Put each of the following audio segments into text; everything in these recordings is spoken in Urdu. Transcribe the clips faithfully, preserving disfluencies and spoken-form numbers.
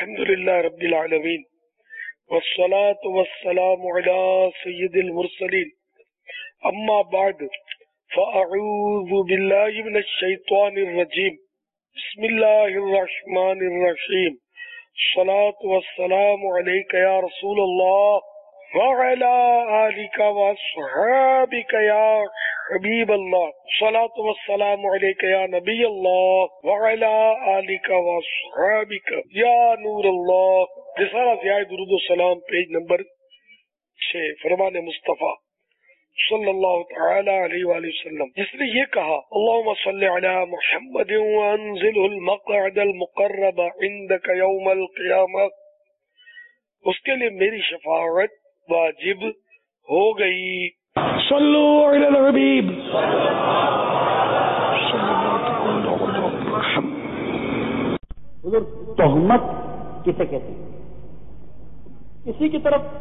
الحمد للہ رب العالمین والصلاة والسلام على سید المرسلین اما بعد فاعوذ باللہ من الشیطان الرجیم بسم اللہ الرحمن الرحیم الصلاة والسلام علیک یا رسول اللہ وعلى آلک واصحابک یا حبیب اللہ الصلاة والسلام علیک یا نبی اللہ وعلى آلک واصحابک یا نور اللہ۔ رسالہ ضیاء درود و سلام پیج نمبر چھ، فرمان مصطفیٰ صلی اللہ تعالی علیہ وآلہ وسلم، جس نے یہ کہا اللہم صلی علی محمد وانزلہ المقعد المقرب عندک یوم القیامہ، اس کے لیے میری شفاعت واجب ہو گئی۔ صلو علی الحبیب۔ حضور تہمت کسے کہتے ہیں؟ کسی کی طرف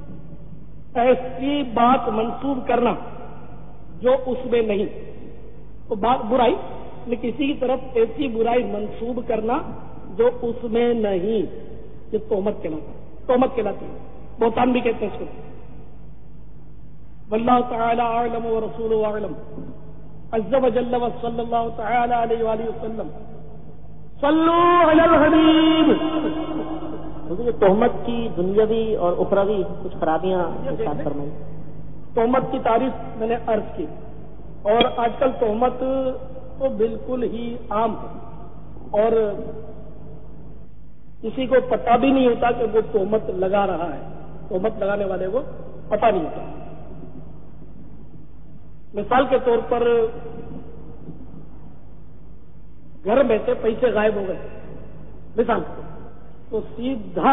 ایسی بات منسوب کرنا جو اس میں نہیں، تو بات برائی، لیکن کسی کی طرف ایسی برائی منسوب کرنا جو اس میں نہیں، یہ تہمت کہلاتا ہے، تہمت کہلاتی ہے، بہتان بھی کہتے ہیں اس کو۔ واللہ تعالی اعلم ورسولہ اعلم عز وجل وصلی اللہ تعالی علیہ وآلہ وسلم صلو علی الحبیب۔ یہ تہمت کی دنیاوی اور اخروی کچھ خرابیاں ارشاد فرمائیں۔ تہمت کی تعریف میں نے عرض کی، اور آج کل تہمت تو بالکل ہی عام ہے، اور کسی کو پتہ بھی نہیں ہوتا کہ وہ تہمت لگا رہا ہے، تہمت لگانے والے کو پتہ نہیں ہوتا۔ مثال کے طور پر گھر میں سے پیسے غائب ہو گئے، مثال تو سیدھا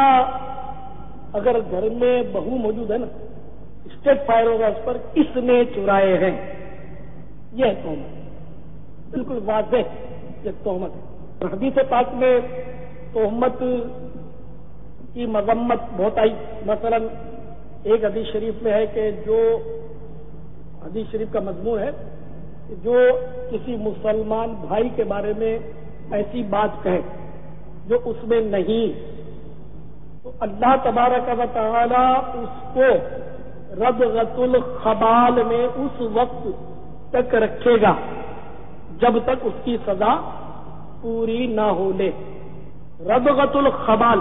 اگر گھر میں بہو موجود ہے نا، اسٹیٹ فائر ہوگا اس پر، اس نے چرائے ہیں، یہ ہے تہمت، بالکل واضح یہ تہمت ہے۔ حدیث پاک میں تہمت کی مذمت بہت آئی، مثلا ایک حدیث شریف میں ہے کہ جو حدیث شریف کا مضمون ہے کہ جو کسی مسلمان بھائی کے بارے میں ایسی بات کہے جو اس میں نہیں، تو اللہ تبارک و تعالی اس کو ردغۃ الخبال میں اس وقت تک رکھے گا جب تک اس کی سزا پوری نہ ہو لے۔ ردغۃ الخبال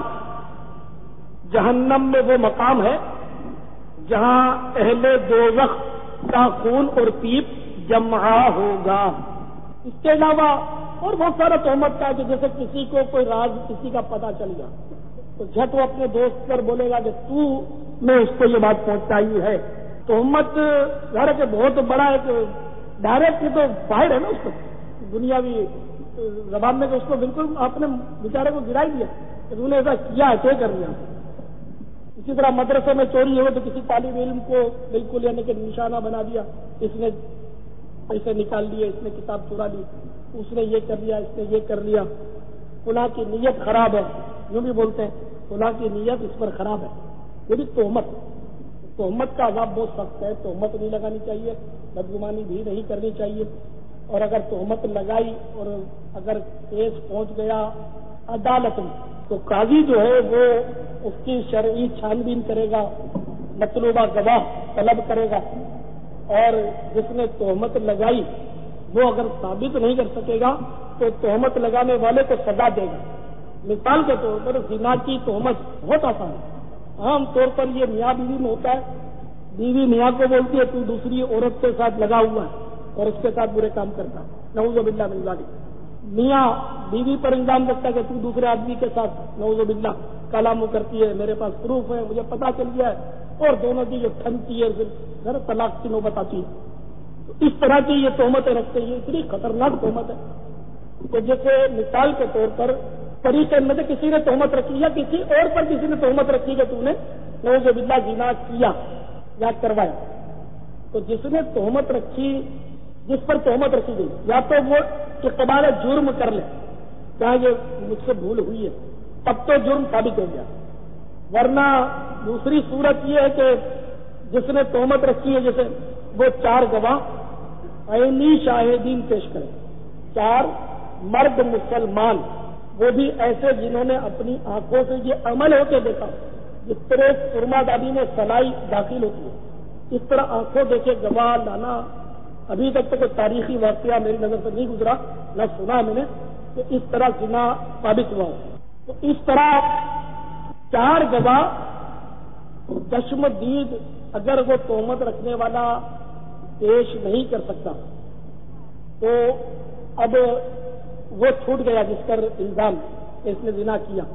جہنم میں وہ مقام ہے جہاں اہل دوزخ کا خون اور پیپ جمع ہوگا۔ اس کے علاوہ اور بہت سارا تہمت کا، کہ جیسے کسی کو کوئی راز کسی کا پتہ چل گیا تو جھٹ وہ اپنے دوست پر بولے گا کہ تو نے اس کو یہ بات پہنچائی ہے۔ تہمت ظاہر ہے کہ بہت بڑا ایک ڈائریکٹ تو باہر ہے نا، اس کو دنیاوی زبان میں، کہ اس کو بالکل آپ نے بیچارے کو گرا ہی دیا کہ تو نے ایسا کیا ہے، کیا کر لیا۔ اسی طرح مدرسے میں چوری ہوئے تو کسی طالب علم کو بالکل یعنی کہ نشانہ بنا دیا، اس نے پیسے نکال لیے، اس نے کتاب چرا لی، اس نے یہ کر لیا، اس نے یہ کر لیا، فلاں کی نیت خراب ہے، یوں بھی بولتے ہیں فلاں کی نیت اس پر خراب ہے، یہ بھی تہمت۔ تہمت کا عذاب بہت سخت ہے، تہمت نہیں لگانی چاہیے، بدگمانی بھی نہیں کرنی چاہیے، اور اگر تہمت لگائی اور اگر کیس پہنچ گیا عدالت میں تو قاضی جو ہے وہ اس کی شرعی چھان بین کرے گا، مطلوبہ گواہ طلب کرے گا، اور جس نے تہمت لگائی وہ اگر ثابت نہیں کر سکے گا تو تہمت لگانے والے کو سزا دے گا۔ مثال کے طور پر زنا کی تہمت بہت آسان ہے، عام طور پر یہ میاں بیوی میں ہوتا ہے، بیوی میاں کو بولتی ہے تو دوسری عورت کے ساتھ لگا ہوا ہے اور اس کے ساتھ برے کام کرتا ہے، نعوذ باللہ من ذالک۔ میاں بیوی پر الزام رکھتا ہے کہ تو دوسرے آدمی کے ساتھ نعوذ باللہ کالا منہ کرتی ہے، میرے پاس پروف ہے، مجھے پتا چل گیا ہے، اور دونوں کی جو تھنتی ہے پھر طلاق کی نوبت آتی ہے۔ تو اس طرح کی یہ تہمتیں رکھتے ہیں، یہ اتنی خطرناک تہمت ہے کہ جیسے مثال کے طور پر طریقے میں سے کسی نے تہمت رکھی یا کسی اور پر کسی نے تہمت رکھی کہ تو نے نعوذ باللہ زنا کیا یا کروایا، تو جس نے تہمت رکھی، جس پر تہمت رکھی گئی، یا تو وہ اقبال جرم کر لے، کیا یہ مجھ سے بھول ہوئی ہے، تب تو جرم ثابت ہو گیا، ورنہ دوسری صورت یہ ہے کہ جس نے تہمت رکھی ہے جیسے وہ چار گواہ عینی شاہدین پیش کرے، چار مرد مسلمان وہ بھی ایسے جنہوں نے اپنی آنکھوں سے یہ عمل ہوتے دیکھا، جس طرح سرما دانی میں سلائی داخل ہوتی ہے، اس طرح آنکھوں دیکھے گواہ لانا ابھی تک تو کوئی تاریخی واقعہ میری نظر سے نہیں گزرا، نہ سنا میں نے کہ اس طرح زنا ثابت ہوا ہو۔ تو اس طرح چار گواہ چشم دید اگر وہ تہمت رکھنے والا پیش نہیں کر سکتا تو اب وہ چھوٹ گیا جس پر الزام اس نے زنا کیا،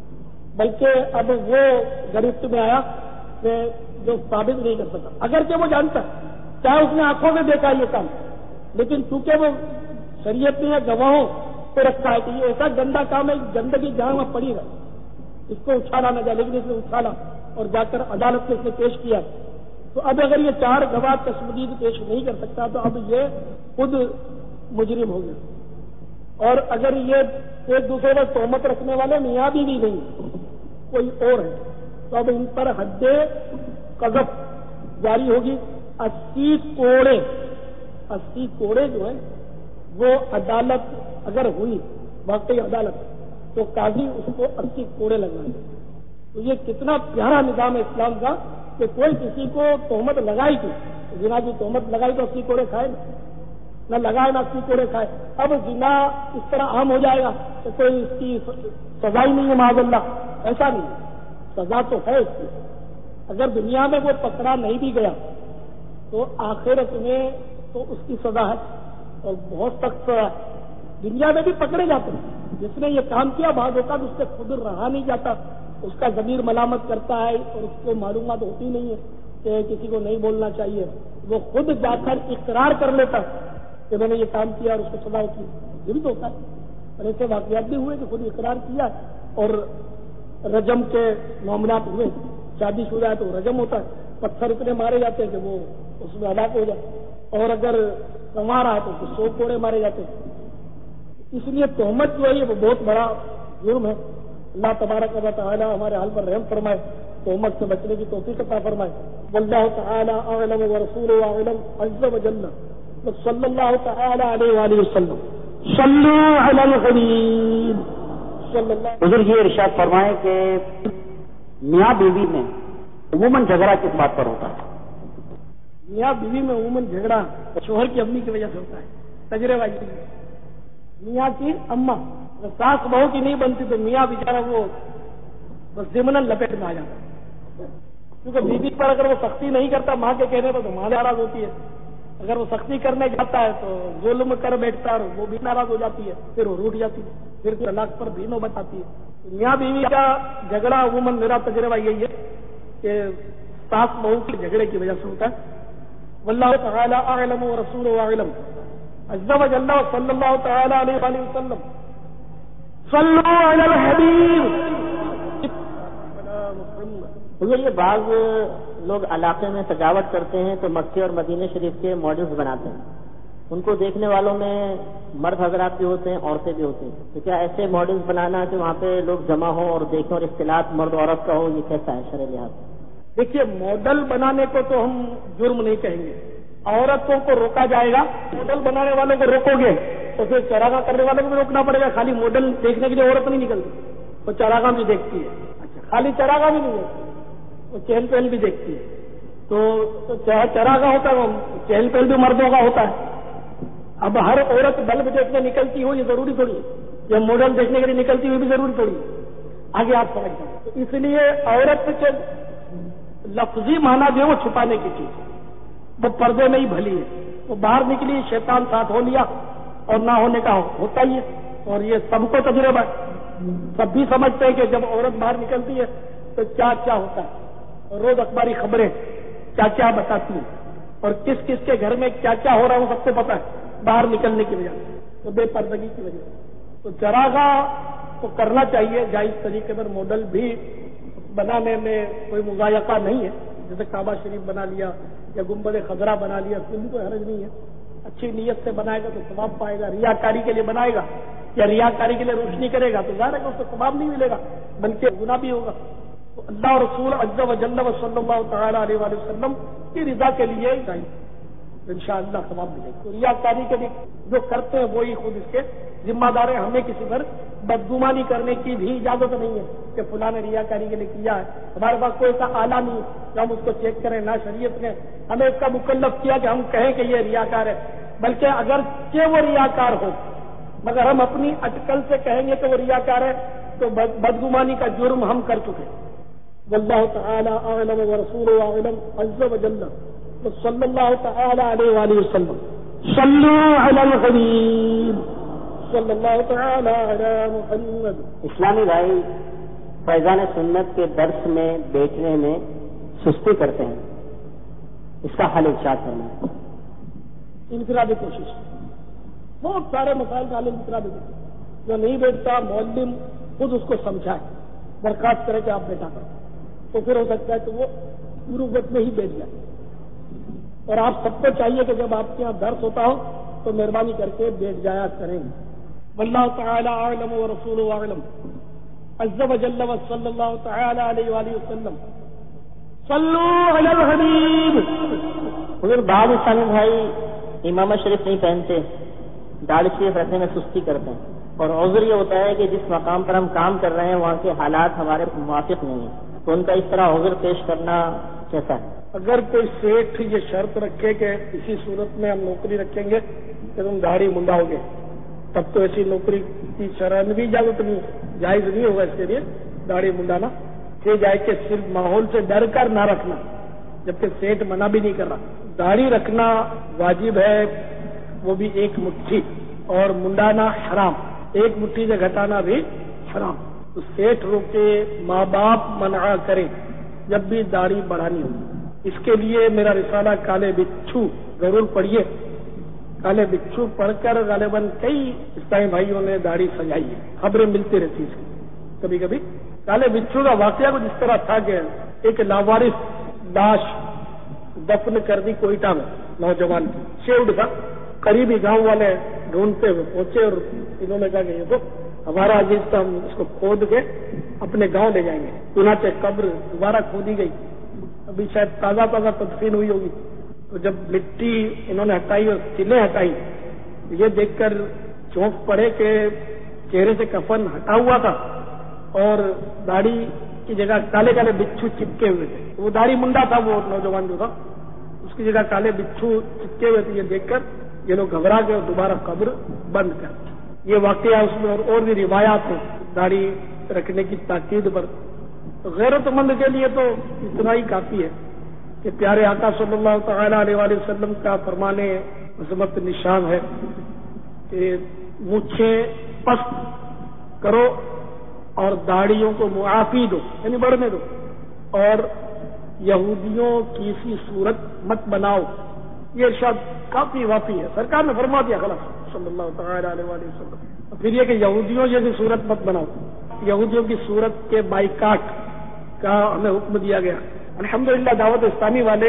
بلکہ اب وہ گرفت میں آیا کہ جو ثابت نہیں کر سکتا، اگرچہ وہ جانتا ہے، چاہے اس نے آنکھوں میں دیکھا یہ کام، لیکن چونکہ وہ شریعت میں گواہوں پہ رکھا ہے کہ یہ ایسا گندا کام ہے، گندگی جہاں میں پڑی رہے، اس کو اچھالا نہ جائے، لیکن اس نے اچھالا اور جا کر عدالت میں اس نے پیش کیا، تو اب اگر یہ چار گواہ تشدید پیش نہیں کر سکتا تو اب یہ خود مجرم ہو گیا، اور اگر یہ ایک دوسرے پر تہمت رکھنے والے میاں بھی نہیں کوئی اور ہے تو اب ان پر حد قذف جاری ہوگی۔ اسی کوڑے اسی کوڑے جو ہے وہ عدالت اگر ہوئی واقعی عدالت تو قاضی اس کو اسی کوڑے لگائے۔ تو یہ کتنا پیارا نظام ہے اسلام کا کہ کوئی کسی کو تہمت لگائی تھی، زنا کی تہمت لگائی تو اسی کوڑے کھائے نہ لگائے نہ اسی کوڑے کھائے۔ اب زنا اس طرح عام ہو جائے گا کہ کوئی اس کی سزا ہی نہیں ہے، معاذ اللہ، ایسا نہیں ہے، سزا تو ہے اس کی۔ اگر دنیا میں وہ پکڑا نہیں بھی گیا تو آخرت میں تو اس کی سزا ہے اور بہت سخت سزا ہے۔ دنیا میں بھی پکڑے جاتے ہیں، جس نے یہ کام کیا بعض اوقات اس سے خود رہا نہیں جاتا، اس کا ضمیر ملامت کرتا ہے اور اس کو معلومات ہوتی نہیں ہے کہ کسی کو نہیں بولنا چاہیے، وہ خود جا کر اقرار کر لیتا ہے کہ میں نے یہ کام کیا اور اس کو سزا ہوتی ہے، یہ بھی تو ہوتا ہے۔ اور ایسے واقعات بھی ہوئے کہ خود اقرار کیا اور رجم کے معاملات ہوئے، شادی شدہ ہے تو رجم ہوتا ہے، پتھر اتنے مارے جاتے ہیں کہ وہ اس میں ہلاک ہو جائے، اور اگر کما رہا ہے تو سو کوڑے مارے جاتے ہیں۔ اس لیے تہمت جو ہے وہ بہت بڑا جرم ہے۔ اللہ تبارک و تعالی ہمارے حال پر رحم فرمائے، تہمت سے بچنے کی توفیق عطا فرمائے۔ واللہ تعالی اعلم ورسولہ اعلم عز وجل، صلی اللہ تعالی علیہ وآلہ وسلم، صلوا علی الحبیب صلی اللہ۔ حضور یہ ارشاد فرمائے کہ میاں بیوی میں عموماً جھگڑا کس بات پر ہوتا ہے؟ میاں بیوی میں عموماً جھگڑا شوہر کی امی کی وجہ سے ہوتا ہے، تجربہ کی میاں کی اماں ساس بہو کی نہیں بنتی تو میاں بیچارہ وہ بس ضمن لپیٹ میں آ جاتا ہے، کیونکہ بیوی پر اگر وہ سختی نہیں کرتا ماں کے کہنے پر تو ماں ناراض ہوتی ہے، اگر وہ سختی کرنے جاتا ہے تو ظلم کر بیٹھتا ہے اور وہ بھی ناراض ہو جاتی ہے، پھر وہ روٹ جاتی ہے، پھر طلاق پر بھی نوبت آتی ہے۔ میاں بیوی کا جھگڑا عموماً میرا تجربہ یہی ہے کہ ساس بہو کے جھگڑے کی وجہ سے ہوتا ہے۔ واللہ تعالی اعلم ورسولہ اعلم عز وجل، صلی اللہ تعالی علیہ وآلہ وسلم، صلوا علی الحبیب۔ حضور یہ بعض لوگ علاقے میں سجاوٹ کرتے ہیں تو مکے اور مدینہ شریف کے ماڈلز بناتے ہیں، ان کو دیکھنے والوں میں مرد حضرات بھی ہوتے ہیں، عورتیں بھی ہوتی ہیں، تو کیا ایسے ماڈلز بنانا کہ وہاں پہ لوگ جمع ہوں اور دیکھیں اور اختلاط مرد عورت کا ہو، یہ کیسا ہے شرع لحاظ؟ دیکھیے ماڈل بنانے کو تو ہم جرم نہیں کہیں گے، عورتوں کو روکا جائے گا، ماڈل بنانے والوں کو روکو گے تو پھر چراغاں کرنے والوں کو بھی روکنا پڑے گا۔ خالی ماڈل دیکھنے کے لیے عورت نہیں نکلتی، وہ چراغاں بھی دیکھتی ہے، خالی چراغاں بھی نہیں دیکھتی، وہ چہل پہل بھی دیکھتی ہے۔ تو چاہے چراغاں ہوتا ہے وہ چہل پہل بھی مردوں کا ہوتا ہے۔ اب ہر عورت بلب دیکھنے نکلتی ہو یہ ضروری تھوڑی ہے، یا ماڈل دیکھنے کے لیے نکلتی ہوئی بھی ضروری تھوڑی ہے، آگے آپ سمجھ جائیں۔ تو اس لیے عورت کے لفظی معنی جو ہے وہ چھپانے کی چیز ہے، وہ پردے میں ہی بھلی ہے، وہ باہر نکلی شیطان ساتھ ہو لیا اور نہ ہونے کا ہوتا ہی ہے، اور یہ سب کو تجربہ ہے، سب بھی سمجھتے ہیں کہ جب عورت باہر نکلتی ہے تو کیا کیا ہوتا ہے، روز اخباری خبریں کیا کیا بتاتی ہیں اور کس کس کے گھر میں کیا کیا ہو رہا ہے وہ سب کو پتا ہے باہر نکلنے کی وجہ سے، تو بے پردگی کی وجہ سے۔ تو چراغاں کو کرنا چاہیے جائز طریقے پر، ماڈل بھی بنانے میں کوئی مضایقہ نہیں ہے، جیسے کعبہ شریف بنا لیا یا گنبد خضرا بنا لیا، اس میں کوئی حرج نہیں ہے، اچھی نیت سے بنائے گا تو ثواب پائے گا، ریاکاری کے لیے بنائے گا یا ریاکاری کے لیے روشنی کرے گا تو ظاہر ہے کہ اس کو ثواب نہیں ملے گا بلکہ گناہ بھی ہوگا۔ تو اللہ اور رسول عز وجل صلی اللہ تعالی علیہ وآلہ وسلم کی رضا کے لیے انشاءاللہ ثواب ملے گا۔ تو ریاکاری کے لیے جو کرتے ہیں وہی خود اس کے ذمہ دار ہیں، ہمیں کسی پر بدگمانی کرنے کی بھی اجازت نہیں ہے کہ فلاں نے ریاکاری کے لیے کیا ہے. ہمارے پاس کوئی ایسا آلہ نہیں ہے کہ ہم اس کو چیک کریں. نہ شریعت نے ہمیں اس کا مکلف کیا کہ ہم کہیں کہ یہ ریاکار ہے، بلکہ اگرچہ وہ ریاکار ہو مگر ہم اپنی اٹکل سے کہیں گے کہ وہ ریاکار ہے تو بدگمانی کا جرم ہم کر چکے. واللہ تعالی اعلم ورسولہ اعلم عز وجل صلی اللہ تعالی علیہ وآلہ وسلم. صلوا علی الحبیب صلی اللہ تعالی علی محمد. اسلامی بھائی فیضان سنت کے درس میں بیٹھنے میں سستی کرتے ہیں، اس کا حل ارشاد کرنا. انفرادی کوشش، بہت سارے مسائل کا حل انفرادی کوشش. جو نہیں بیٹھتا معلم خود اس کو سمجھائے، درخواست کرے کہ آپ بیٹھا کرو، تو پھر ہو سکتا ہے کہ وہ مروت میں ہی بیٹھ جائے. اور آپ سب کو چاہیے کہ جب آپ کے یہاں درس ہوتا ہو تو مہربانی کر کے بیٹھ جایا کریں. واللہ تعالی اعلم ورسولہ اعلم عز وجل وصلی اللہ تعالی علیہ وآلہ وسلم. صلو علی الحبیب. حضور بعض اسلامی بھائی امامہ شریف نہیں پہنتے، داڑھی شریف رکھنے میں سستی کرتے ہیں، اور عذر یہ ہوتا ہے کہ جس مقام پر ہم کام کر رہے ہیں وہاں کے حالات ہمارے موافق نہیں ہیں، تو ان کا اس طرح عذر پیش کرنا کیسا ہے؟ اگر کوئی سیٹھ یہ شرط رکھے کہ اسی صورت میں ہم نوکری رکھیں گے کہ تم داڑھی منڈا ہوگے، تب تو ایسی نوکری کی شرح میں بھی اجازت نہیں، جائز نہیں ہوگا اس کے لیے داڑھی منڈانا. یہ جائے کہ صرف ماحول سے ڈر کر نہ رکھنا، جبکہ سیٹھ منع بھی نہیں کر رہا. داڑھی رکھنا واجب ہے، وہ بھی ایک مٹھی، اور منڈانا حرام، ایک مٹھی سے گھٹانا بھی حرام. تو سیٹھ روکے، ماں باپ منع کرے جب بھی داڑھی بڑھانی ہو. اس کے لیے میرا رسالہ کالے بچھو ضرور پڑھیے. کالے بچھو پڑھ کر غالباً کئی اسلامی بھائیوں نے داڑھی سجائی ہے، خبریں ملتی رہتی ہیں. کبھی کبھی کالے بچھو کا واقعہ کچھ اس طرح تھا کہ ایک لاوارث لاش دفن کر دی کوئٹہ میں نوجوان کی. شیوڈ تھا، قریبی گاؤں والے ڈھونڈتے ہوئے پہنچے اور انہوں نے کہا کہ یہ تو ہمارا عزیز تھا، ہم اس کو کھود کے اپنے گاؤں لے جائیں گے. چنانچہ قبر دوبارہ کھودی گئی، ابھی شاید تازہ تازہ تدفین ہوئی ہوگی. تو جب مٹی انہوں نے ہٹائی اور سلیں ہٹائی، یہ دیکھ کر چونک پڑے کہ چہرے سے کفن ہٹا ہوا تھا اور داڑھی کی جگہ کالے کالے بچھو چپکے ہوئے تھے. وہ داڑھی منڈا تھا وہ نوجوان جو تھا، اس کی جگہ کالے بچھو چپکے ہوئے تھے. یہ دیکھ کر یہ لوگ گھبرا گئے اور دوبارہ قبر بند کر. یہ واقعہ اس میں اور بھی روایات ہیں داڑھی رکھنے کی تاکید پر. غیرت مند کے لیے تو اتنا ہی کافی ہے کہ پیارے آقا صلی اللہ تعالی علیہ وآلہ وسلم کا فرمانے عظمت نشان ہے کہ مونچھیں پست کرو اور داڑھیوں کو معافی دو، یعنی بڑھنے دو، اور یہودیوں کی سی صورت مت بناؤ. یہ ارشاد کافی وافی ہے، سرکار نے فرما دیا خلاص صلی اللہ تعالی علیہ وآلہ وسلم. پھر یہ کہ یہودیوں جیسی صورت مت بناؤ، یہودیوں کی صورت کے بائیکاٹ کا ہمیں حکم دیا گیا. الحمدللہ دعوت اسلامی والے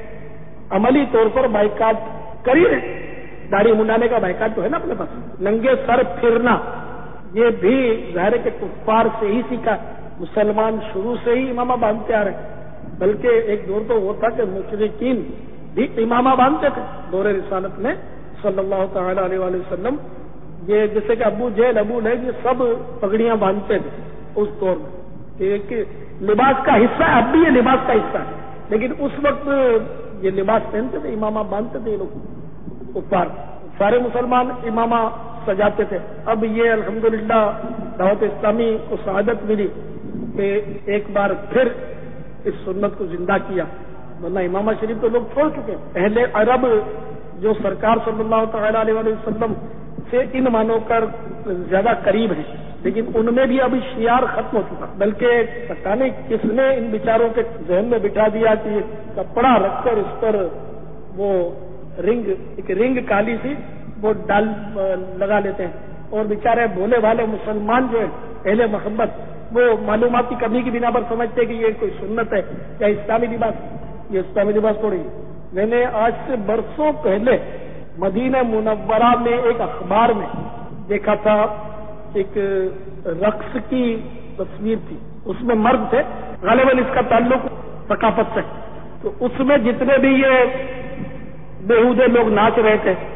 عملی طور پر بائیکاٹ کر ہی رہے. داڑھی منڈانے کا بائیکاٹ تو ہے نا اپنے پاس. ننگے سر پھرنا یہ بھی ظاہر ہے کہ کفار سے ہی سیکھا. مسلمان شروع سے ہی امامہ باندھتے آ رہے، بلکہ ایک دور تو وہ تھا کہ مشرکین بھی امامہ باندھتے تھے. دور رسالت میں صلی اللہ تعالی علیہ وآلہ وسلم یہ جیسے کہ ابو جہل ابو لہب یہ سب پگڑیاں باندھتے تھے اس دور میں. ایک لباس کا حصہ ہے، اب بھی یہ لباس کا حصہ ہے، لیکن اس وقت یہ لباس پہنتے تھے، امامہ باندھتے تھے. یہ لوگ کفار سارے مسلمان امامہ سجاتے تھے. اب یہ الحمدللہ دعوت اسلامی کو سعادت ملی کہ ایک بار پھر اس سنت کو زندہ کیا، ورنہ امامہ شریف تو لوگ چھوڑ چکے. اہل عرب جو سرکار صلی اللہ تعالی علیہ وآلہ وسلم سے ان مانو کر زیادہ قریب ہیں، لیکن ان میں بھی ابھی شیار ختم ہو چکا. بلکہ پتہ نہیں کس نے ان بیچاروں کے ذہن میں بٹھا دیا کہ کپڑا رکھ کر اس پر وہ رنگ ایک رنگ کالی سی وہ ڈال لگا لیتے ہیں، اور بیچارے بھولے والے مسلمان جو ہیں اہل محبت وہ معلومات کی کمی کی بنا پر سمجھتے ہیں کہ یہ کوئی سنت ہے یا اسلامی لباس. یہ اسلامی لباس تھوڑی. میں نے آج سے برسوں پہلے مدینہ منورہ میں ایک اخبار میں دیکھا تھا، ایک رقص کی تصویر تھی، اس میں مرد تھے، غالباً اس کا تعلق ثقافت سے. تو اس میں جتنے بھی یہ بےہودے لوگ ناچ رہے تھے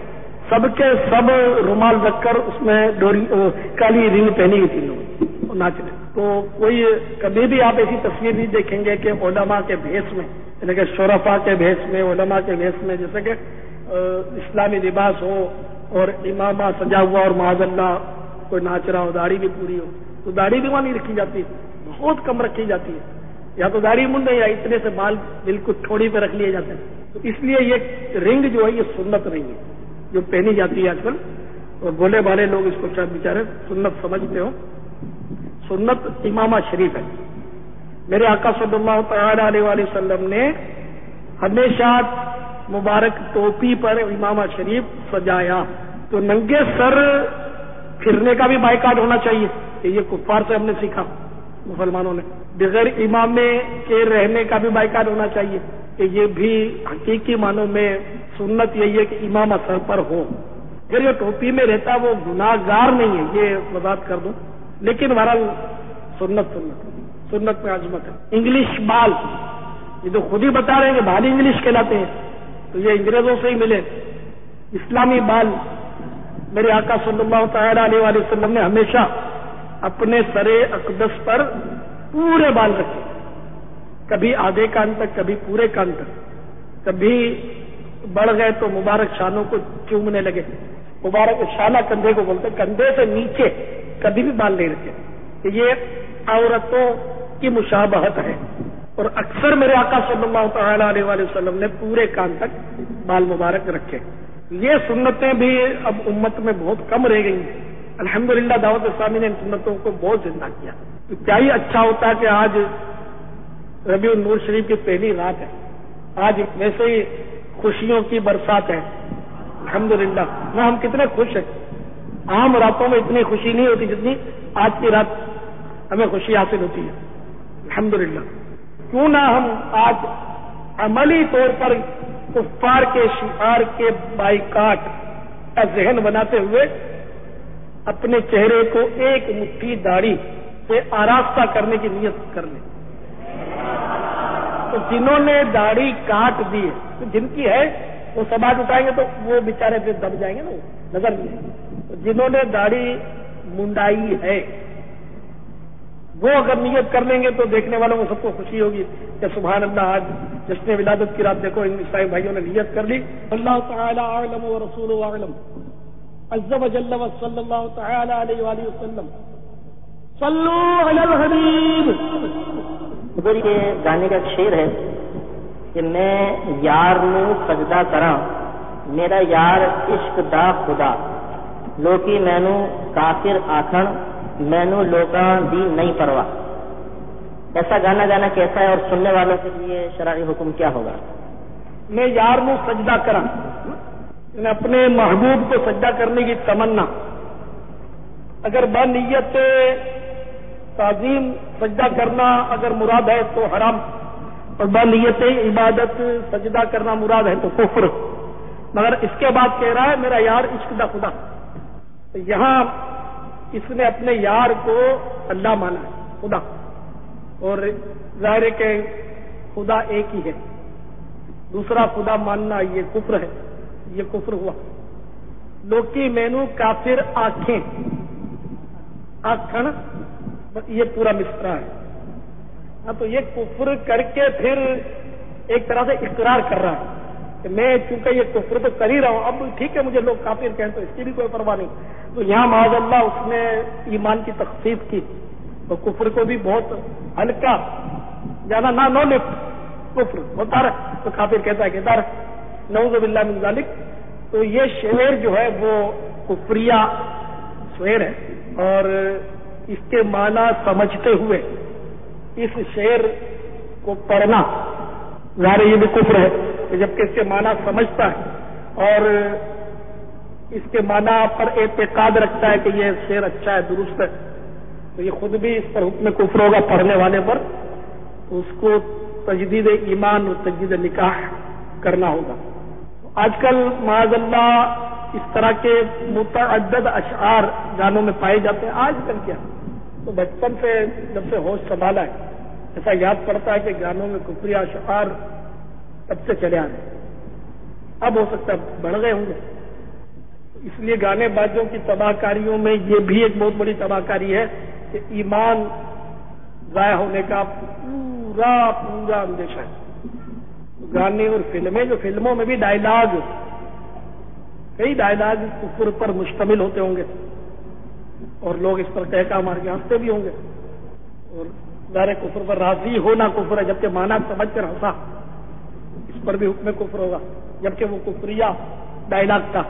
سب کے سب رومال رکھ کر اس میں ڈوری کالی رنگ پہنی ہوئی تھی لوگ ناچ رہے. تو کوئی کبھی بھی آپ ایسی تصویر نہیں دیکھیں گے کہ علماء کے بھیس میں یعنی کہ شرفاء کے بھیس میں علماء کے بھیس میں جیسے کہ اسلامی لباس ہو اور امامہ سجا ہوا اور معاذ اللہ کوئی ناچ رہا ہو, داڑھی بھی پوری ہو. تو داڑھی بھی وہاں نہیں رکھی جاتی, بہت کم رکھی جاتی ہے, یا تو داڑھی منڈے یا اتنے سے بال بالکل تھوڑی پہ رکھ لیے جاتے ہیں. تو اس لیے یہ رنگ جو ہے یہ سنت رنگ ہے جو پہنی جاتی ہے آج کل, اور بولے بالے لوگ اس کو شاید بیچارے سنت سمجھتے ہو. سنت امامہ شریف ہے. میرے آقا صلی اللہ تعالی علیہ وآلہ وسلم نے ہمیشہ مبارک ٹوپی پر امامہ شریف سجایا. تو ننگے سر پھرنے کا بھی بائیکاٹ ہونا چاہیے, کہ یہ کفار سے ہم نے سیکھا مسلمانوں نے. بغیر امامے کے رہنے کا بھی بائیکاٹ ہونا چاہیے, کہ یہ بھی حقیقی معنوں میں سنت یہی ہے کہ امامہ سر پر ہو. اگر یہ ٹوپی میں رہتا وہ گناہ گار نہیں ہے, یہ وضاحت کر دوں. لیکن بہرحال سنت سنت سنت میں عظمت ہے. انگلش بال, یہ تو خود ہی بتا رہے ہیں کہ بال انگلش کہلاتے ہیں, تو یہ انگریزوں سے ہی ملے. اسلامی بال میرے آقا صلی اللہ تعالی علیہ وآلہ وسلم نے ہمیشہ اپنے سر اقدس پر پورے بال رکھے, کبھی آدھے کان تک, کبھی پورے کان تک. کبھی بڑھ گئے تو مبارک شانوں کو چومنے لگے. مبارک شانہ کندھے کو بولتے, کندھے سے نیچے کبھی بھی بال نہیں رکھے. یہ عورتوں کی مشابہت ہے, اور اکثر میرے آقا صلی اللہ تعالی علیہ وآلہ وسلم نے پورے کان تک بال مبارک رکھے. یہ سنتیں بھی اب امت میں بہت کم رہ گئی ہیں. الحمدللہ دعوت اسلامی نے ان سنتوں کو بہت زندہ کیا. تو کیا ہی اچھا ہوتا کہ آج ربیع النور شریف کی پہلی رات ہے, آج ویسے ہی خوشیوں کی برسات ہے. الحمدللہ نہ ہم کتنے خوش ہیں. عام راتوں میں اتنی خوشی نہیں ہوتی جتنی آج کی رات ہمیں خوشی حاصل ہوتی ہے. الحمدللہ کیوں نہ ہم آج عملی طور پر کفار کے شعار کے بائیکاٹ کا ذہن بناتے ہوئے اپنے چہرے کو ایک مٹھی داڑھی سے آراستہ کرنے کی نیت کر لیں. تو جنہوں نے داڑھی کاٹ دی ہے, تو جن کی ہے وہ سماج اٹھائیں گے تو وہ بیچارے پھر دب جائیں گے نا, نظر نہیں آئیں گے. جنہوں نے داڑھی منڈائی ہے وہ اگر نیت کر لیں گے تو دیکھنے والوں کو سب کو خوشی ہوگی کہ سبحان اللہ, آج جشن ولادت کی رات دیکھو ان عیسائی بھائیوں نے نیت کر لی. اللہ تعالی اعلم ورسولہ اعلم عز وجل وصلی اللہ تعالی علیہ وآلہ وسلم. صلو علی الحبیب. حضور کے گانے کا شعر ہے کہ میں یار نو سجدہ کراں, میرا یار عشق دا خدا, لوکی مینو کافر آکھن, مینو لوکاں دی نہیں پرواہ. ایسا گانا گانا کیسا ہے اور سننے والوں کے لیے شرعی حکم کیا ہوگا؟ میں یار نو سجدہ کراں, اپنے محبوب کو سجدہ کرنے کی تمنا. اگر بنیت تعظیم سجدہ کرنا اگر مراد ہے تو حرام, اور بنیت عبادت سجدہ کرنا مراد ہے تو کفر. مگر اس کے بعد کہہ رہا ہے میرا یار عشق دا خدا. یہاں اس نے اپنے یار کو اللہ مانا ہے, خدا, اور ظاہر ہے کہ خدا ایک ہی ہے. دوسرا خدا ماننا یہ کفر ہے, یہ کفر ہوا. لوکی مینو کافر آنکھیں, آنکھن یہ پورا مصرع ہے. ہاں تو یہ کفر کر کے پھر ایک طرح سے اقرار کر رہا ہے کہ میں چونکہ یہ کفر تو کر ہی رہا ہوں, اب ٹھیک ہے مجھے لوگ کافر کہیں تو اس کی بھی کوئی پرواہ نہیں. تو یہاں معاذ اللہ اس نے ایمان کی تخفیف کی, تو کفر کو بھی بہت ہلکا جانا, نہ نو لفٹ کفر ہوتا رہا تو کافر کہتا ہے کہتا رہا, نعوذ باللہ من ذالک. تو یہ شعر جو ہے وہ کفریہ شعر ہے, اور اس کے معنی سمجھتے ہوئے اس شعر کو پڑھنا ظاہر یہ بھی کفر ہے, جبکہ اس کے معنی سمجھتا ہے اور اس کے معنی پر اعتقاد رکھتا ہے کہ یہ شعر اچھا ہے, درست ہے, تو یہ خود بھی اس پر حکم کفر ہوگا پڑھنے والے پر. اس کو تجدید ایمان اور تجدید نکاح کرنا ہوگا. آج کل معاذ اللہ اس طرح کے متعدد اشعار گانوں میں پائے جاتے ہیں. آج کل کیا, تو بچپن سے جب سے ہوش سنبھالا ہے ایسا یاد پڑتا ہے کہ گانوں میں کفری اشعار تب سے چلے آ رہے ہیں. اب ہو سکتا ہے بڑھ گئے ہوں گے, اس لیے گانے بازوں کی تباہ کاریوں میں یہ بھی ایک بہت بڑی تباہ کاری ہے کہ ایمان ضائع ہونے کا پورا پورا اندیشہ ہے. گانے اور فلمیں، جو فلموں میں بھی ڈائلاگ، کئی ڈائلاگ کفر پر مشتمل ہوتے ہوں گے اور لوگ اس پر کہکا مار کے ہنستے بھی ہوں گے، اور ظاہر کفر پر راضی ہونا کفر ہے، جبکہ مانا سمجھ کر ہنسا اس پر بھی حکم کفر ہوگا، جبکہ وہ کفریہ ڈائلاگ تھا.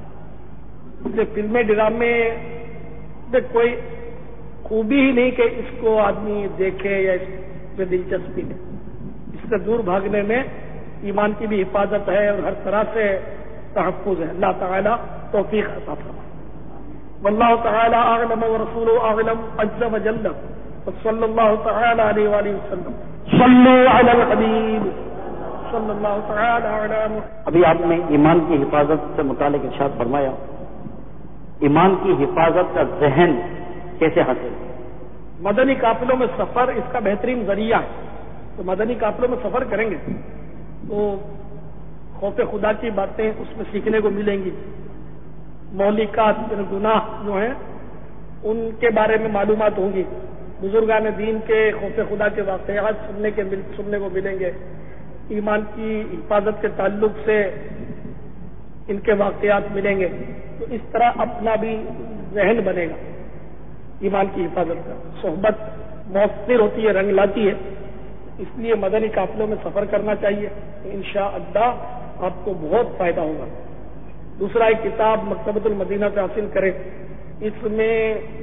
اس لیے فلمیں ڈرامے میں کوئی خوبی ہی نہیں کہ اس کو آدمی دیکھے یا اس میں دلچسپی لے. اس سے دور بھاگنے میں ایمان کی بھی حفاظت ہے اور ہر طرح سے تحفظ ہے. اللہ تعالیٰ توفیق عطا فرمائے. واللہ تعالی اعلم ورسولہ اعلم عز وجل. صلی اللہ تعالی علیہ وآلہ وسلم. صلوا علی الحبیب صلی اللہ تعالی علی محمد. ابھی آپ نے ایمان کی حفاظت سے متعلق ارشاد فرمایا، ایمان کی حفاظت کا ذہن کیسے حاصل؟ مدنی قافلوں میں سفر اس کا بہترین ذریعہ ہے. تو مدنی قافلوں میں سفر کریں گے تو خوف خدا کی باتیں اس میں سیکھنے کو ملیں گی. مہلکات گناہ جو ہیں ان کے بارے میں معلومات ہوں گی. بزرگان دین کے خوف خدا کے واقعات سننے کے سننے کو ملیں گے. ایمان کی حفاظت کے تعلق سے ان کے واقعات ملیں گے. تو اس طرح اپنا بھی ذہن بنے گا ایمان کی حفاظت کا. صحبت مؤثر ہوتی ہے، رنگ لاتی ہے. اس لیے مدنی قافلوں میں سفر کرنا چاہیے. انشاءاللہ آپ کو بہت فائدہ ہوگا. دوسرا ایک کتاب مکتبۃ المدینہ سے حاصل کریں. اس میں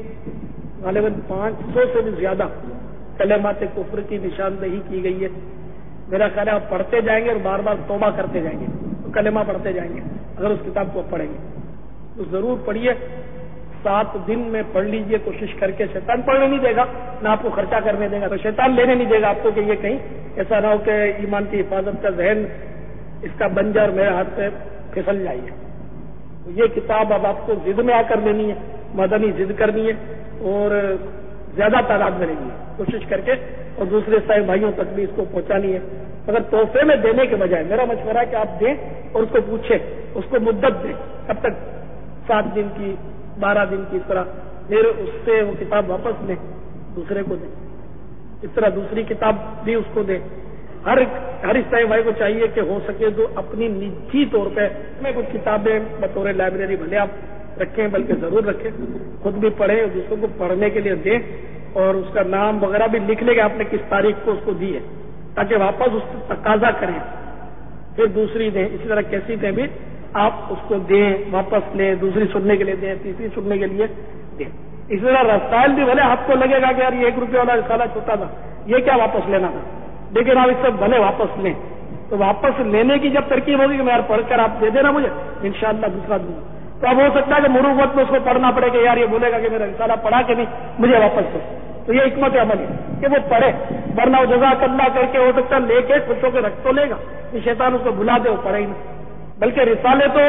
غالباً پانچ سو سے بھی زیادہ کلمات کفر کی نشاندہی کی گئی ہے. میرا خیال ہے آپ پڑھتے جائیں گے اور بار بار توبہ کرتے جائیں گے تو کلمہ پڑھتے جائیں گے. اگر اس کتاب کو پڑھیں گے تو ضرور پڑھیے. سات دن میں پڑھ لیجئے کوشش کر کے. شیطان پڑھنے نہیں دے گا، نہ آپ کو خرچہ کرنے دے گا. تو شیطان لینے نہیں دے گا آپ کو کہ یہ کہیں ایسا نہ ہو کہ ایمان کی حفاظت کا ذہن اس کا بن جائے اور میرے ہاتھ سے پھسل جائیے. تو یہ کتاب اب آپ کو ضد میں آ کر لینی ہے، مدنی ضد کرنی ہے اور زیادہ تعداد میں لینی ہے کوشش کر کے، اور دوسرے سائے بھائیوں تک بھی اس کو پہنچانی ہے. اگر تحفے میں دینے کے بجائے میرا مشورہ ہے کہ آپ دیں اور اس کو پوچھیں، اس کو مدت دیں. کب تک؟ سات دن کی، بارہ دن کی. اس طرح پھر اس سے وہ کتاب واپس لیں، دوسرے کو دیں. اس طرح دوسری کتاب بھی اس کو دیں. ہر ہر عیسائی بھائی کو چاہیے کہ ہو سکے تو اپنی نجی طور پہ میں کچھ کتابیں بطور لائبریری بھلے آپ رکھیں، بلکہ ضرور رکھیں، خود بھی پڑھیں اور دوسروں کو پڑھنے کے لیے دیں. اور اس کا نام وغیرہ بھی لکھ لیں کہ آپ نے کس تاریخ کو اس کو دی ہے، تاکہ واپس اس کو تقاضا کریں پھر دوسری دیں. اسی طرح کیسیٹیں بھی آپ اس کو دیں، واپس لیں، دوسری سننے کے لیے دیں، تیسری سننے کے لیے دیں. اسی طرح رسائل بھی بھلے آپ کو لگے گا کہ یار یہ ایک روپے والا رسالہ چھوٹا تھا، یہ کیا واپس لینا تھا، لیکن آپ اس سے بھلے واپس لیں. تو واپس لینے کی جب ترکیب ہوگی کہ میں یار پڑھ کر آپ دے دینا مجھے، انشاءاللہ دوسرا دوں گا. تو اب ہو سکتا ہے کہ مروت میں اس کو پڑھنا پڑے کہ یار یہ بولے گا کہ میرا رسالہ پڑھا کہ نہیں، مجھے واپس دو. تو یہ حکمت عمل ہے کہ وہ پڑھے، ورنہ وہ جزاک اللہ کر کے ہو سکتا ہے لے کے خوش ہو کے رکھ تو لے گا، یہ شیطان اس کو بلا دے وہ پڑھے ہی نہیں. بلکہ رسالے تو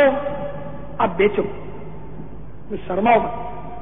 آپ بیچو، شرما ہوگا.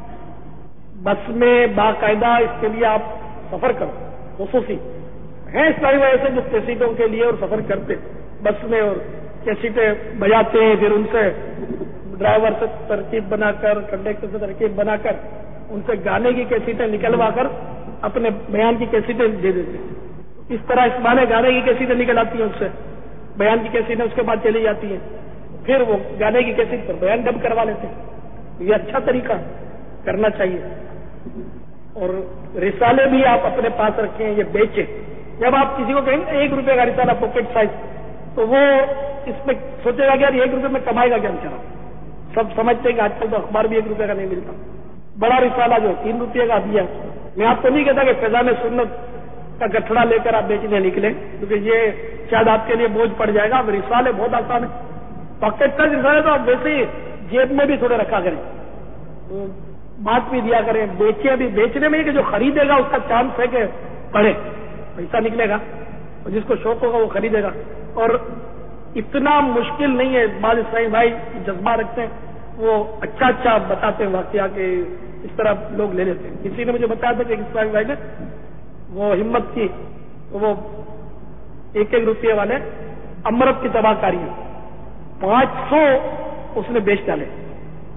بس میں باقاعدہ اس کے لیے آپ سفر کرو. خصوصی ہیں اسلامی وجہ سے جو کیسیٹوں کے لیے اور سفر کرتے بس میں اور کیسیٹیں بجاتے ہیں، پھر ان سے ڈرائیور سے ترکیب بنا کر، کنڈکٹر سے ترکیب بنا کر ان سے گانے کی کیسیٹیں نکلوا کر اپنے بیان کی کیسیٹیں دے دیتے. اس طرح اس بہانے گانے کی کیسیٹیں نکل آتی ہیں، ان سے بیان کی کیسیٹیں اس کے بعد چلی جاتی ہیں، پھر وہ گانے کی کیسیٹ پر بیان ڈب کروا لیتے ہیں. یہ اچھا طریقہ کرنا چاہیے. اور رسالے بھی آپ اپنے پاس رکھیں، یہ بیچیں. جب آپ کسی کو کہیں گے ایک روپے کا رسالہ پاکٹ سائز، تو وہ اس میں سوچے گا کہ یار ایک روپے میں کمائے گا کیا بیچارہ. سب سمجھتے ہیں کہ آج کل تو اخبار بھی ایک روپے کا نہیں ملتا. بڑا رسالہ جو تین روپے کا دیا. میں آپ کو نہیں کہتا کہ فیضان سنت کا گٹھڑا لے کر آپ بیچنے نکلیں، کیونکہ یہ شاید آپ کے لیے بوجھ پڑ جائے گا. رسالے بہت آسان ہے. پاکٹ سائز رسالے تو آپ ویسے ہی جیب میں بھی تھوڑے رکھا کریں، بات بھی دیا کریں. بیچے بھی، بیچنے میں ہی کہ جو خریدے گا اس کا چانس ہے کہ پڑھے، پیسہ نکلے گا، اور جس کو شوق ہوگا وہ خریدے گا. اور اتنا مشکل نہیں ہے. بعض اسلامی بھائی جذبہ رکھتے ہیں، وہ اچھا اچھا بتاتے ہیں واقعہ کہ اس طرح لوگ لے لیتے ہیں. کسی نے مجھے بتایا تھا کہ ایک اسلامی بھائی نے وہ ہمت کی، تو وہ ایک ایک روپے والے امرت کی تباہ کاری پانچ سو اس نے بیچ ڈالے.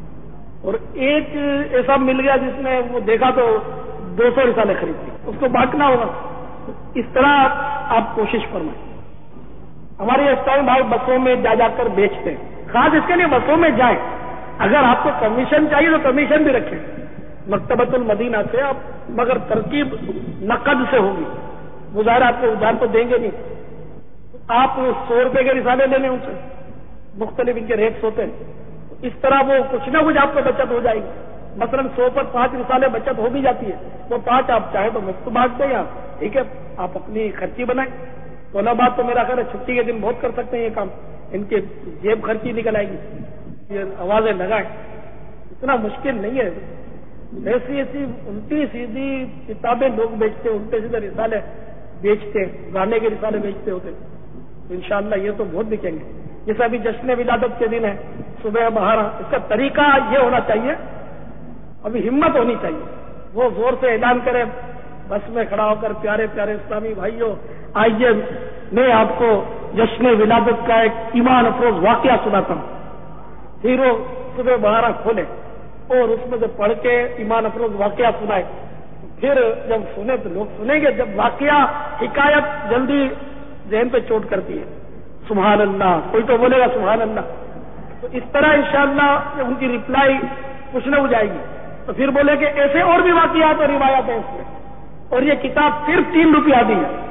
اور ایک ایسا مل گیا جس نے وہ دیکھا تو دو سو رسالے خرید لی، اس کو بانٹنا ہوگا. اس طرح آپ کوشش فرمائیں. ہمارے اسلامی بھائی بسوں میں جا جا کر بیچتے ہیں، خاص اس کے لیے بسوں میں جائیں. اگر آپ کو کمیشن چاہیے تو کمیشن بھی رکھیں مکتبۃ المدینہ سے آپ، مگر ترکیب نقد سے ہوگی. مظاہرہ آپ کو ادھار تو دیں گے نہیں. آپ سو روپے کے رسالے لے لیں ان سے، مختلف ان کے ریٹس ہوتے ہیں. اس طرح وہ کچھ نہ کچھ آپ کو بچت ہو جائے گی. مثلا سو پر پانچ رسالے بچت ہو بھی جاتی ہے، وہ پانچ آپ چاہیں تو مفت بانٹ دیں آپ، ٹھیک ہے، آپ اپنی خرچی بنائیں. طلباء تو میرا خیال ہے چھٹی کے دن بہت کر سکتے ہیں یہ کام، ان کے جیب خرچی نکل آئے گی. یہ آوازیں لگائیں، اتنا مشکل نہیں ہے. ایسی ایسی الٹی سیدھی کتابیں لوگ بیچتے ہیں، الٹے سیدھے رسالے بیچتے ہیں، گانے کے رسالے بیچتے ہوتے. تو انشاءاللہ یہ تو بہت بکیں گے. جیسے ابھی جشن ولادت کے دن ہے، صبح بہارا، اس کا طریقہ یہ ہونا چاہیے، ابھی ہمت ہونی چاہیے. وہ زور سے اعلان کرے بس میں کھڑا ہو کر، پیارے پیارے اسلامی بھائیوں آئیے میں آپ کو جشن ولادت کا ایک ایمان افروز واقعہ سناتا ہوں. پھر وہ صبح بہارا کھولے اور اس میں سے پڑھ کے ایمان افروز واقعہ سنائے. پھر جب سنے تو لوگ سنیں گے. جب واقعہ حکایت جلدی ذہن پہ چوٹ کرتی ہے. سبحان اللہ، کوئی تو بولے گا سبحان اللہ. تو اس طرح انشاءاللہ جب ان کی ریپلائی کچھ نہ ہو جائے گی تو پھر بولے کہ ایسے اور بھی واقعات اور روایات ہیں اس میں، اور یہ کتاب صرف تین روپیہ دی ہے،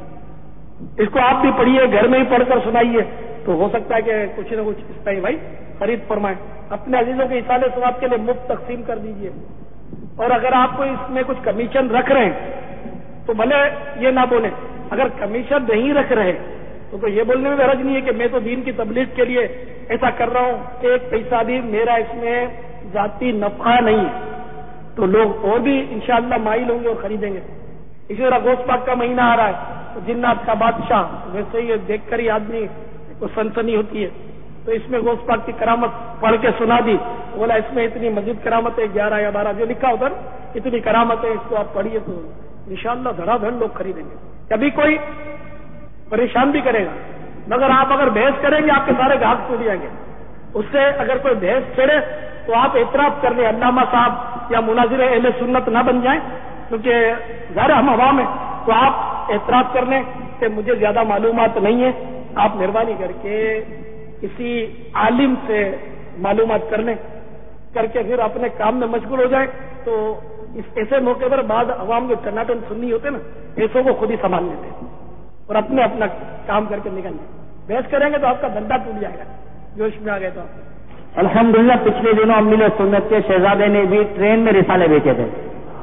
اس کو آپ بھی پڑھیے، گھر میں ہی پڑھ کر سنائیے. تو ہو سکتا ہے کہ کچھ نہ کچھ اس طرح بھائی خرید فرمائیں. اپنے عزیزوں کے اصالے ثواب کے لیے مفت تقسیم کر دیجیے. اور اگر آپ کو اس میں کچھ کمیشن رکھ رہے ہیں تو بھلے یہ نہ بولیں. اگر کمیشن نہیں رکھ رہے تو, تو یہ بولنے میں حرج نہیں ہے کہ میں تو دین کی تبلیغ کے لیے ایسا کر رہا ہوں کہ ایک پیسہ بھی میرا اس میں ذاتی نفع نہیں ہے. تو لوگ اور بھی انشاءاللہ مائل ہوں گے اور خریدیں گے. اسی طرح گوشت پاک کا مہینہ آ رہا ہے تو جنات کا بادشاہ، ویسے یہ دیکھ کر ہی آدمی کو سنسنی ہوتی ہے. تو اس میں گوشت پاک کی کرامت پڑھ کے سنا دی، بولا اس میں اتنی مزید کرامت ہے، گیارہ یا بارہ جو لکھا ادھر اتنی کرامت ہے، اس کو آپ پڑھیے تو انشاءاللہ دھڑا دھڑ لوگ خریدیں گے. کبھی کوئی پریشان بھی کرے گا، مگر آپ اگر بحث کریں گے آپ کے سارے گاہک ٹوٹ جائیں گے. اس سے اگر کوئی بحث چھیڑے تو آپ اعتراف کر لیں، علامہ صاحب یا مناظر اہل سنت نہ بن جائیں، کیونکہ ظاہر ہم عوام ہیں. تو آپ اعتراف کر لیں کہ مجھے زیادہ معلومات نہیں ہے، آپ مہربانی کر کے کسی عالم سے معلومات کر لیں، کر کے پھر اپنے کام میں مشغول ہو جائیں. تو اس ایسے موقع پر بعض عوام جو ٹناٹن سننی ہوتے نا، ایسوں کو خود ہی سنبھال لیتے ہیں اور اپنے اپنا کام کر کے نکل جائیں. بحث کریں گے تو آپ کا دھندا ٹوٹ جائے گا. جوش میں آ گئے تو الحمدللہ پچھلے دنوں امیل سنت کے شہزادے نے بھی ٹرین میں رسالے بیچے تھے.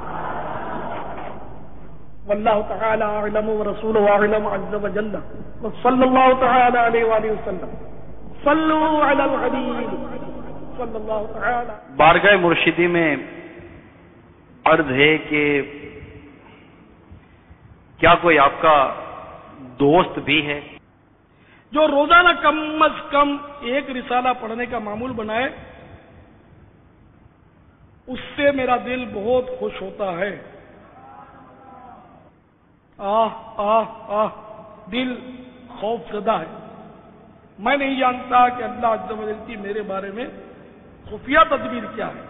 واللہ تعالی اعلم ورسولہ اعلم عز وجل صلی اللہ تعالی علیہ وآلہ وسلم. صلو علی الحبیب صلی اللہ تعالی. بارگاہ مرشدی میں عرض ہے کہ کیا کوئی آپ کا دوست بھی ہے جو روزانہ کم از کم ایک رسالہ پڑھنے کا معمول بنائے؟ اس سے میرا دل بہت خوش ہوتا ہے. آہ آہ آہ دل خوف زدہ ہے. میں نہیں جانتا کہ اللہ عز و جل کی میرے بارے میں خفیہ تدبیر کیا ہے.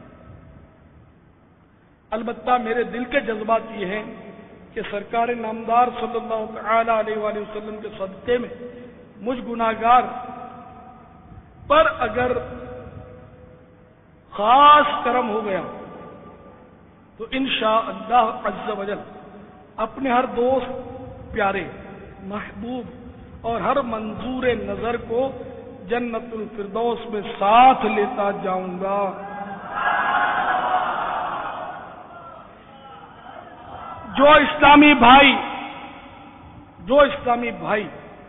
البتہ میرے دل کے جذبات یہ ہیں کہ سرکار نامدار صلی اللہ تعالی علیہ وآلہ وسلم کے صدقے میں مجھ گناہگار پر اگر خاص کرم ہو گیا تو انشاءاللہ عز و جل اپنے ہر دوست، پیارے، محبوب اور ہر منظور نظر کو جنت الفردوس میں ساتھ لیتا جاؤں گا. جو اسلامی بھائی جو اسلامی بھائی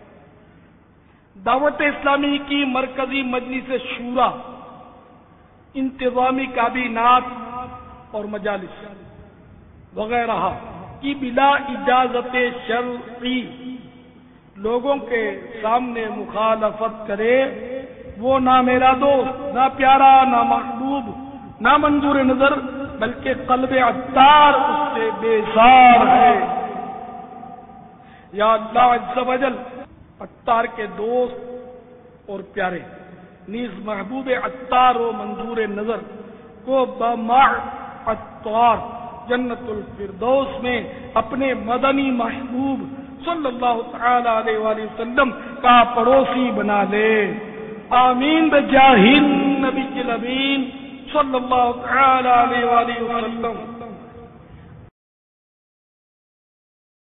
دعوت اسلامی کی مرکزی مجلس شورا، انتظامی کابینات اور مجالس وغیرہ کی بلا اجازت شرعی لوگوں کے سامنے مخالفت کرے، وہ نہ میرا دوست، نہ پیارا، نہ محبوب، نہ منظور نظر، بلکہ قلب عطار اس سے بیزار ہے. یا اللہ عز و جل عطار کے دوست اور پیارے نیز محبوب عطار و منظور نظر کو بمع الطار جنت الفردوس میں اپنے مدنی محبوب صلی اللہ تعالی علیہ وآلہ وسلم کا پڑوسی بنا لے. آمین بجاہ النبی الامین صلی اللہ تعالی علیہ وآلہ وسلم.